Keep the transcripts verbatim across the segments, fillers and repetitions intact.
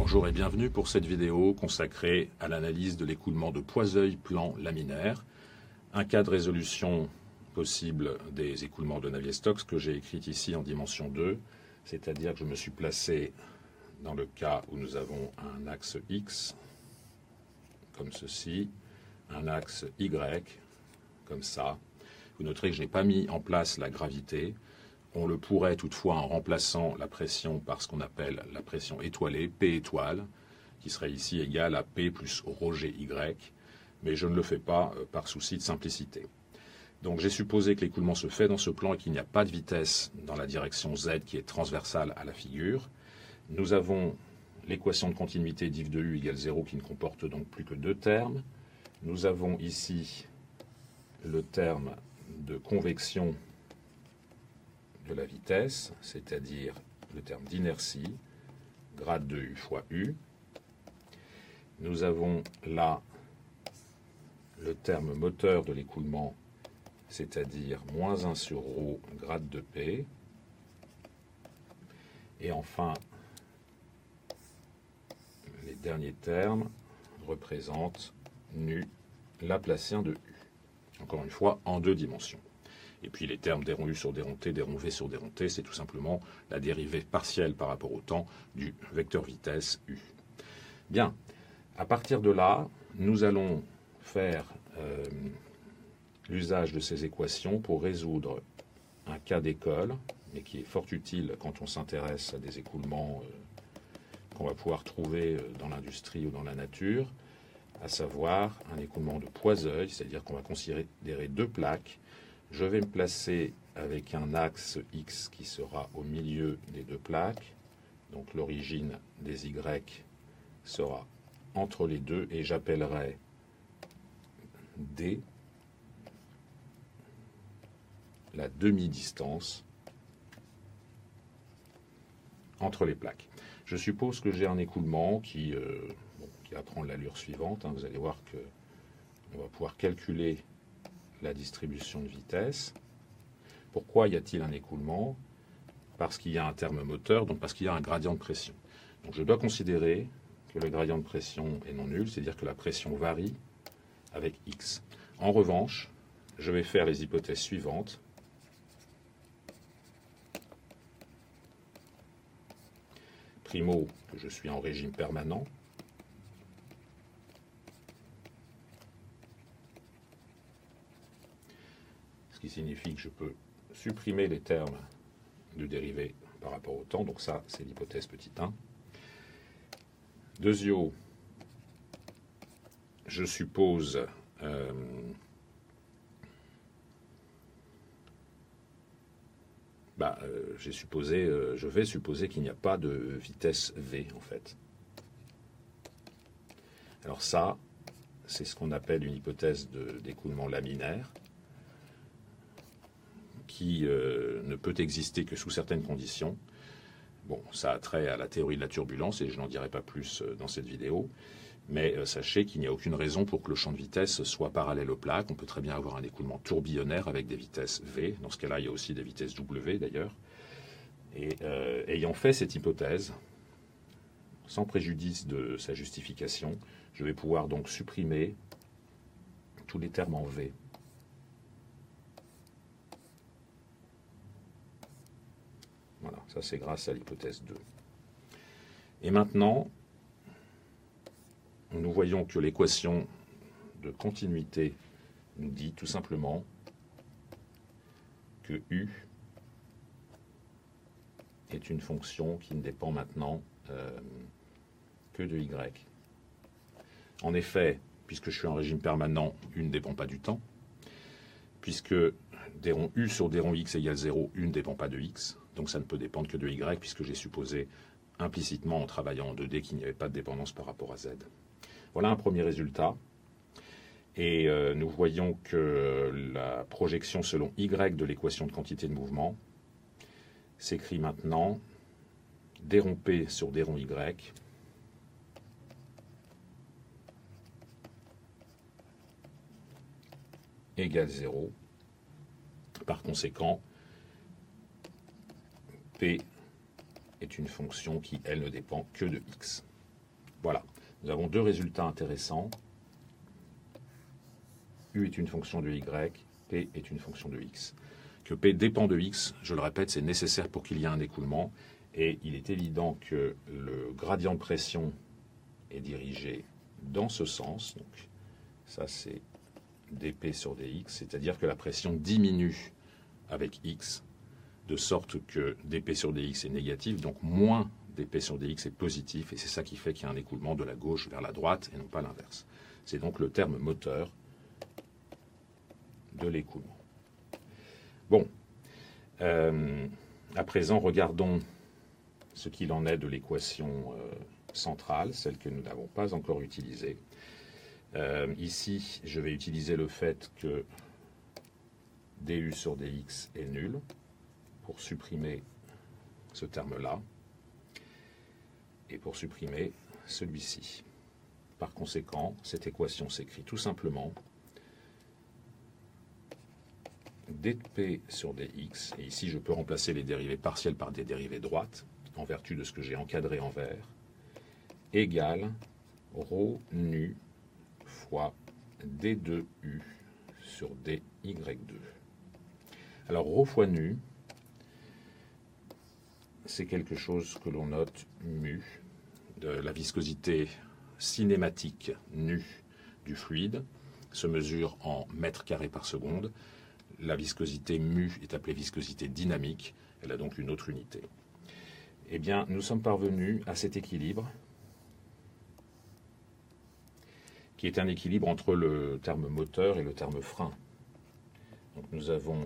Bonjour et bienvenue pour cette vidéo consacrée à l'analyse de l'écoulement de Poiseuille-Plan laminaire, un cas de résolution possible des écoulements de Navier-Stokes que j'ai écrit ici en dimension deux, c'est-à-dire que je me suis placé dans le cas où nous avons un axe X, comme ceci, un axe Y, comme ça. Vous noterez que je n'ai pas mis en place la gravité. On le pourrait toutefois en remplaçant la pression par ce qu'on appelle la pression étoilée, P étoile, qui serait ici égale à P plus ρ G Y, mais je ne le fais pas par souci de simplicité. Donc j'ai supposé que l'écoulement se fait dans ce plan et qu'il n'y a pas de vitesse dans la direction Z qui est transversale à la figure. Nous avons l'équation de continuité div de U égale zéro qui ne comporte donc plus que deux termes. Nous avons ici le terme de convection de la vitesse, c'est-à-dire le terme d'inertie, grade de U fois U. Nous avons là le terme moteur de l'écoulement, c'est-à-dire moins un sur ρ, grade de P. Et enfin, les derniers termes représentent nu laplacien de U. Encore une fois, en deux dimensions. Et puis les termes des ronds U sur des ronds T, des ronds V sur des ronds T, c'est tout simplement la dérivée partielle par rapport au temps du vecteur vitesse U. Bien, à partir de là, nous allons faire euh, l'usage de ces équations pour résoudre un cas d'école, mais qui est fort utile quand on s'intéresse à des écoulements euh, qu'on va pouvoir trouver dans l'industrie ou dans la nature, à savoir un écoulement de Poiseuille, c'est-à-dire qu'on va considérer deux plaques. Je vais me placer avec un axe X qui sera au milieu des deux plaques. Donc l'origine des Y sera entre les deux et j'appellerai D la demi-distance entre les plaques. Je suppose que j'ai un écoulement qui, euh, bon, qui va prendre l'allure suivante. Hein. Vous allez voir qu'on va pouvoir calculer la distribution de vitesse. Pourquoi y a-t-il un écoulement? Parce qu'il y a un terme moteur, donc parce qu'il y a un gradient de pression. Donc je dois considérer que le gradient de pression est non nul, c'est-à-dire que la pression varie avec X. En revanche, je vais faire les hypothèses suivantes. Primo, que je suis en régime permanent. Ce qui signifie que je peux supprimer les termes de dérivée par rapport au temps. Donc ça, c'est l'hypothèse petit un. Deuxio, je suppose euh, bah, euh, j'ai supposé, euh, je vais supposer qu'il n'y a pas de vitesse V en fait. Alors ça, c'est ce qu'on appelle une hypothèse d'écoulement laminaire, qui euh, ne peut exister que sous certaines conditions. Bon, ça a trait à la théorie de la turbulence, et je n'en dirai pas plus dans cette vidéo, mais euh, sachez qu'il n'y a aucune raison pour que le champ de vitesse soit parallèle aux plaques. On peut très bien avoir un écoulement tourbillonnaire avec des vitesses V. Dans ce cas-là, il y a aussi des vitesses W, d'ailleurs. Et euh, ayant fait cette hypothèse, sans préjudice de sa justification, je vais pouvoir donc supprimer tous les termes en V. Voilà, ça c'est grâce à l'hypothèse deux. Et maintenant, nous voyons que l'équation de continuité nous dit tout simplement que U est une fonction qui ne dépend maintenant euh, que de Y. En effet, puisque je suis en régime permanent, U ne dépend pas du temps. Puisque des ronds U sur des ronds X égale zéro, U ne dépend pas de X. Donc ça ne peut dépendre que de Y, puisque j'ai supposé implicitement en travaillant en deux D qu'il n'y avait pas de dépendance par rapport à Z. Voilà un premier résultat. Et euh, nous voyons que la projection selon Y de l'équation de quantité de mouvement s'écrit maintenant des ronds P sur des ronds Y égale zéro. Par conséquent, P est une fonction qui, elle, ne dépend que de X. Voilà, nous avons deux résultats intéressants. U est une fonction de y, P est une fonction de x. Que P dépend de x, je le répète, c'est nécessaire pour qu'il y ait un écoulement. Et il est évident que le gradient de pression est dirigé dans ce sens. Donc, ça, c'est dP sur dx, c'est-à-dire que la pression diminue avec x, de sorte que dP sur dx est négatif, donc moins dP sur dx est positif, et c'est ça qui fait qu'il y a un écoulement de la gauche vers la droite, et non pas l'inverse. C'est donc le terme moteur de l'écoulement. Bon, euh, à présent, regardons ce qu'il en est de l'équation euh, centrale, celle que nous n'avons pas encore utilisée. Euh, ici, je vais utiliser le fait que du sur dx est nul pour supprimer ce terme-là et pour supprimer celui-ci. Par conséquent, cette équation s'écrit tout simplement dp sur dx, et ici je peux remplacer les dérivées partielles par des dérivées droites, en vertu de ce que j'ai encadré en vert, égale ρ nu fois d deux u sur dy deux. Alors ρ fois nu, c'est quelque chose que l'on note mu, de la viscosité cinématique nu du fluide, se mesure en mètres carrés par seconde. La viscosité mu est appelée viscosité dynamique, elle a donc une autre unité. Eh bien, nous sommes parvenus à cet équilibre, qui est un équilibre entre le terme moteur et le terme frein. Donc nous avons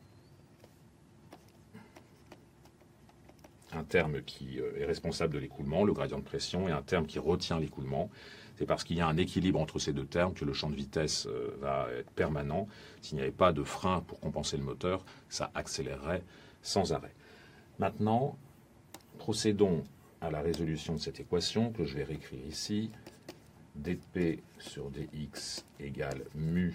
un terme qui est responsable de l'écoulement, le gradient de pression, et un terme qui retient l'écoulement. C'est parce qu'il y a un équilibre entre ces deux termes que le champ de vitesse va être permanent. S'il n'y avait pas de frein pour compenser le moteur, ça accélérerait sans arrêt. Maintenant, procédons à la résolution de cette équation que je vais réécrire ici. dp sur dx égale mu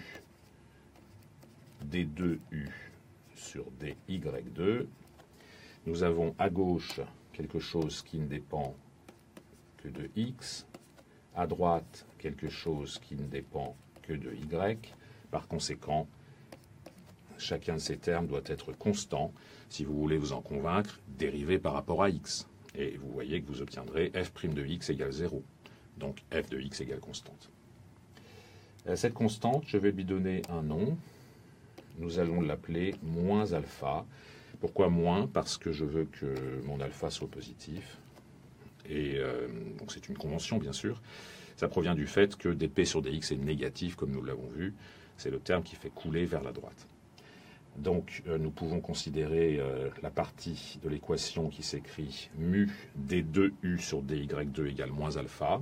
d deux u sur dy deux. Nous avons à gauche quelque chose qui ne dépend que de x, à droite quelque chose qui ne dépend que de y. Par conséquent, chacun de ces termes doit être constant. Si vous voulez vous en convaincre, dérivez par rapport à x. Et vous voyez que vous obtiendrez f' de x égale zéro. Donc f de x égale constante. Cette constante, je vais lui donner un nom. Nous allons l'appeler moins alpha. Pourquoi moins? Parce que je veux que mon alpha soit positif. Et euh, donc c'est une convention, bien sûr. Ça provient du fait que dp sur dx est négatif, comme nous l'avons vu. C'est le terme qui fait couler vers la droite. Donc euh, nous pouvons considérer euh, la partie de l'équation qui s'écrit mu d deux u sur dy deux égale moins alpha.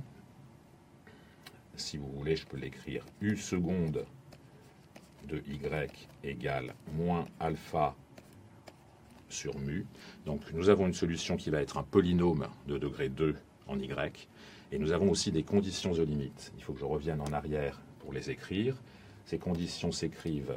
Si vous voulez, je peux l'écrire u seconde de y égale moins alpha sur mu. Donc nous avons une solution qui va être un polynôme de degré deux en y, et nous avons aussi des conditions aux limites. Il faut que je revienne en arrière pour les écrire. Ces conditions s'écrivent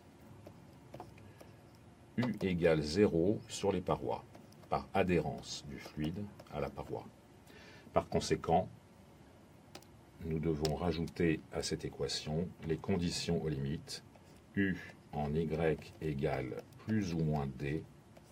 u égale zéro sur les parois, par adhérence du fluide à la paroi. Par conséquent, nous devons rajouter à cette équation les conditions aux limites. U en y égale plus ou moins d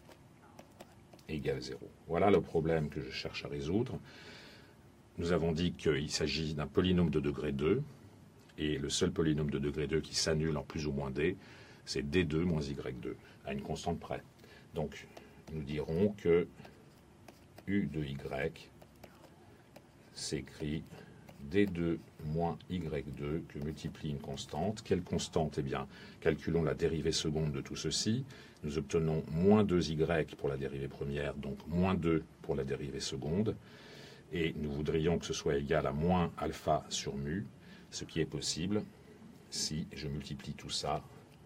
égale zéro. Voilà le problème que je cherche à résoudre. Nous avons dit qu'il s'agit d'un polynôme de degré deux, et le seul polynôme de degré deux qui s'annule en plus ou moins d, c'est d deux moins y deux, à une constante près. Donc, nous dirons que u de y s'écrit d deux moins y deux que multiplie une constante. Quelle constante? Eh bien, calculons la dérivée seconde de tout ceci. Nous obtenons moins deux y pour la dérivée première, donc moins deux pour la dérivée seconde. Et nous voudrions que ce soit égal à moins alpha sur mu, ce qui est possible si je multiplie tout ça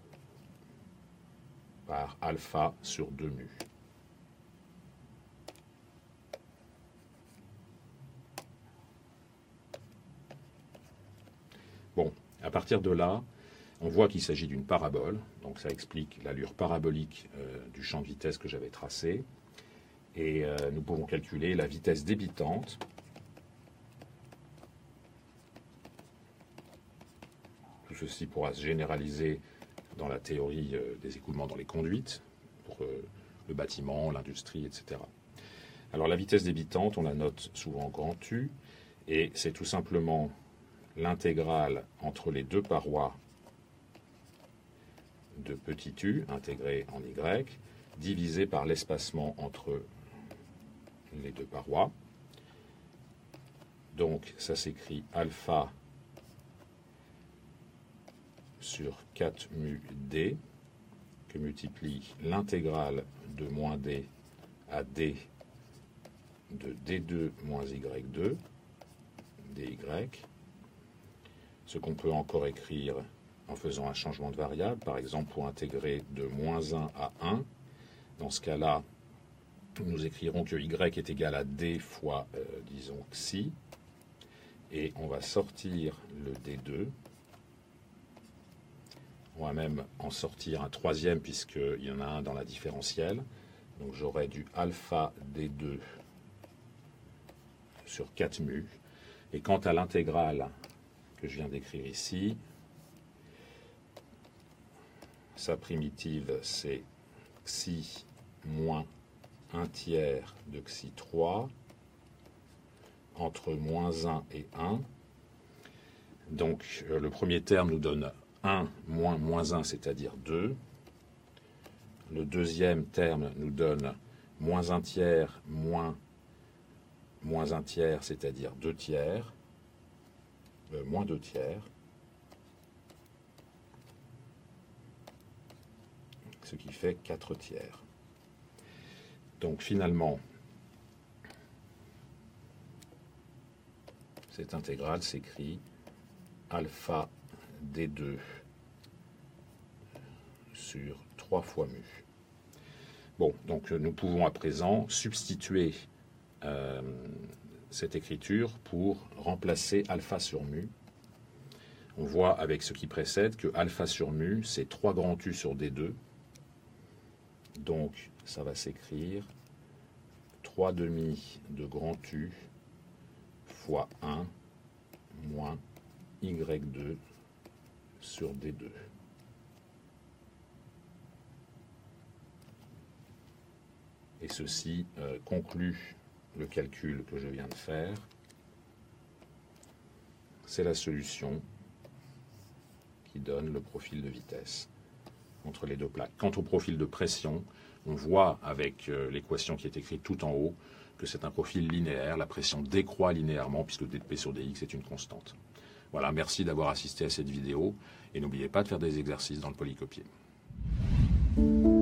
par alpha sur deux mu. Bon, à partir de là, on voit qu'il s'agit d'une parabole, donc ça explique l'allure parabolique euh, du champ de vitesse que j'avais tracé. Et euh, nous pouvons calculer la vitesse débitante tout ceci pourra se généraliser dans la théorie euh, des écoulements dans les conduites, pour euh, le bâtiment, l'industrie, et cetera. Alors la vitesse débitante, on la note souvent grand U, et c'est tout simplement l'intégrale entre les deux parois de petit u, intégré en y, divisé par l'espacement entre les deux parois. Donc ça s'écrit alpha sur quatre mu d, que multiplie l'intégrale de moins d à d de d deux moins y deux, dy, ce qu'on peut encore écrire en faisant un changement de variable, par exemple pour intégrer de moins un à un. Dans ce cas-là, nous écrirons que y est égal à d fois, euh, disons, xi, et on va sortir le d deux. On va même en sortir un troisième, puisqu'il y en a un dans la différentielle. Donc j'aurai du alpha d deux sur quatre mu. Et quant à l'intégrale que je viens d'écrire ici, sa primitive, c'est xi moins un tiers de xi trois entre moins un et un. Donc euh, le premier terme nous donne un moins moins un, c'est-à-dire deux. Le deuxième terme nous donne moins un tiers moins moins un tiers, c'est-à-dire deux tiers, euh, moins deux tiers, ce qui fait quatre tiers. Donc finalement, cette intégrale s'écrit alpha d deux sur trois fois mu. Bon, donc nous pouvons à présent substituer euh, cette écriture pour remplacer alpha sur mu. On voit avec ce qui précède que alpha sur mu, c'est trois grand U sur d deux. Donc ça va s'écrire trois demi de grand U fois un moins y deux sur d deux. Et ceci euh, conclut le calcul que je viens de faire. C'est la solution qui donne le profil de vitesse entre les deux plaques. Quant au profil de pression, on voit avec euh, l'équation qui est écrite tout en haut que c'est un profil linéaire. La pression décroît linéairement puisque dp sur dx est une constante. Voilà, merci d'avoir assisté à cette vidéo et n'oubliez pas de faire des exercices dans le polycopier.